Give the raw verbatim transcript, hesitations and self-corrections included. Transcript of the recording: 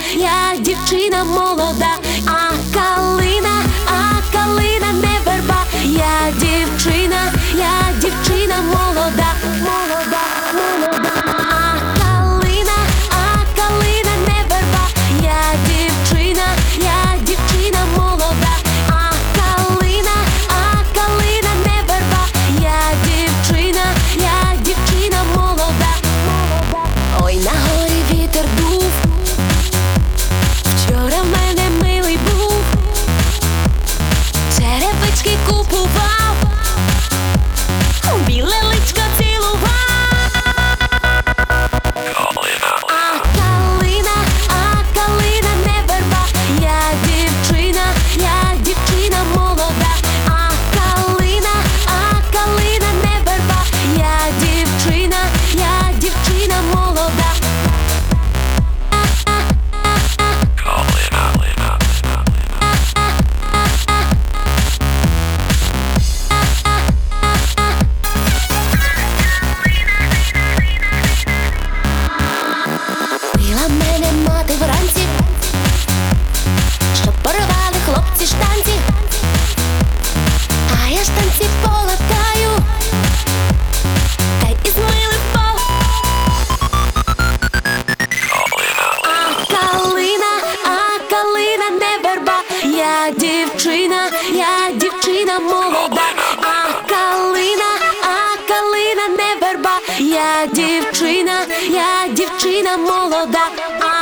я дівчина молода, а калина, а калина не верба, я дівчина, я дівчина молода, молода, молода. А калина, а калина не верба, я дівчина, я дівчина молода, а калина, а калина не верба, я дівчина, я дівчина молода, молода. Ой, на горі вітер дув, вчора в мене милий був, черевички купував, біле личко цілував. А калина, а калина не верба, я дівчина, я дівчина молода, а калина, а калина не верба, я дівчина, я дівчина молода. Била мене мати вранці, щоб порвали хлопці штанці, а я штанці полатаю, та й із милих пол. А калина, а калина не верба, я дівчина, я дівчина молода, а калина, а калина не верба, я дівчина, я дівчина молода.